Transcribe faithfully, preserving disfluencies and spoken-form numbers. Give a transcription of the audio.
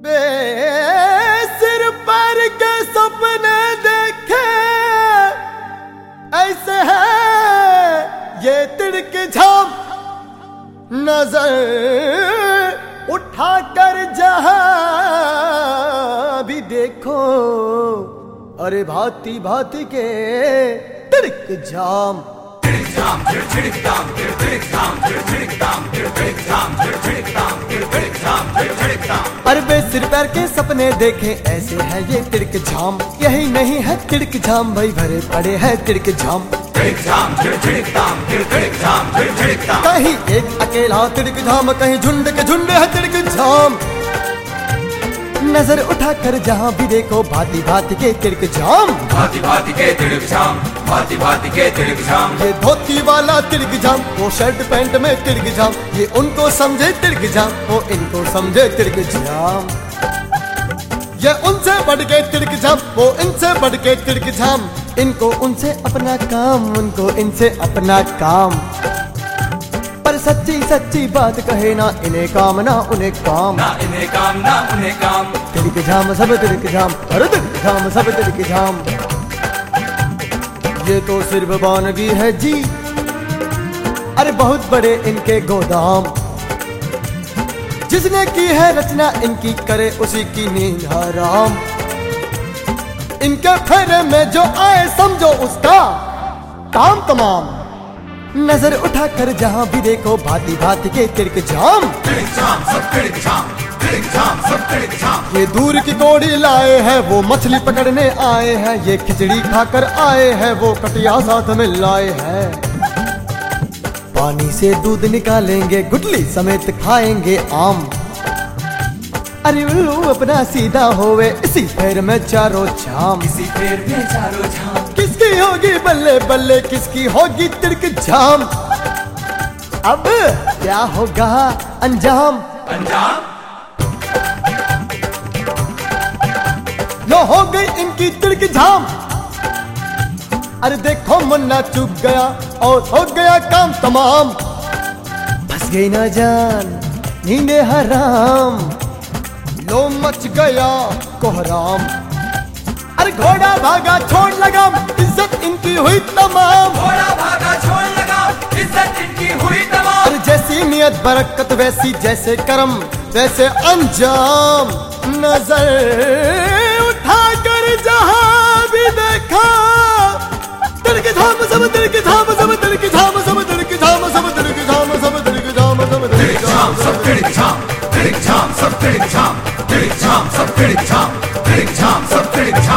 बेसिर पर के सपने देखे ऐसे है ये तिड़क झाम, नजर उठाकर जहां भी देखो अरे भांति भांति के तिड़क झाम। अरे बेसिर पैर के सपने देखे ऐसे है ये तिड़क झाम, यही नहीं है तिड़क झाम भाई भरे पड़े है तिड़क झाम। कहीं एक अकेला तिड़क झाम, कहीं झुंड के झुंड है तिड़क झाम। नजर उठाकर जहाँ भी देखो भांति भांति के तिड़क झाम, भांति भांति के तिड़क झाम, भांति भांति के तिड़क झाम। ये धोती वाला तिड़क झाम, वो शर्ट पैंट में तिड़क झाम, ये उनको समझे तिड़क झाम, वो इनको समझे तिड़क झाम। ये उनसे बढ़ के तिड़क झाम, वो इनसे बढ़ के तिड़क झाम, इनको उनसे अपना काम, उनको इनसे अपना काम। पर सच्ची सच्ची बात कहे ना इन्हें काम ना उन्हें काम, ना इन्हें काम ना उन्हें काम। तिड़क झाम सब तिड़क झाम, अरे तिड़क झाम सब तिड़क झाम। ये तो सिर्फ बानगी है जी, अरे बहुत बड़े इनके गोदाम। जिसने की है रचना इनकी करे उसी की नींद हराम। इनके फेरे में जो आए समझो उसका काम तमाम। नजर उठाकर जहाँ भी देखो भांति भांति के तिड़क झाम, ये दूर की कोड़ी लाए हैं, वो मछली पकड़ने आए हैं, ये खिचड़ी खाकर आए हैं, वो कटिया साथ में लाए हैं। पानी से दूध निकालेंगे, गुटली समेत खाएंगे आम। अरे उल्लू अपना सीधा होवे इसी पैर में चारों झाम, इसी पैर में चारों झाम। किसकी होगी बल्ले बल्ले, किसकी होगी तिड़क झाम। अब क्या होगा अंजाम, अंजाम। लो हो गई इनकी तिड़क झाम। अरे देखो मुन्ना चूक गया और हो गया काम तमाम। फंस गई ना जान नींदे हराम, लो मच गया कोहराम। अरे घोड़ा भागा छोड़ लगाम, इज्जत इनकी हुई तमाम। घोड़ा भागा छोड़ लगाम, इज्जत इनकी हुई तमाम। अरे जैसी नियत बरकत वैसी, जैसे कर्म वैसे अंजाम। नजर उठाकर जहां भी देखा तिड़क झाम सब तिड़क झाम, सब तिड़क झाम, सब तिड़क झाम, सब तिड़क झाम, सब तिड़क झाम, सब तिड़क झाम, सब तिड़क झाम, तिड़क झाम सब तिड़क झाम, तिड़क झाम सब तिड़क झाम, तिड़क झाम सब तिड़क झाम।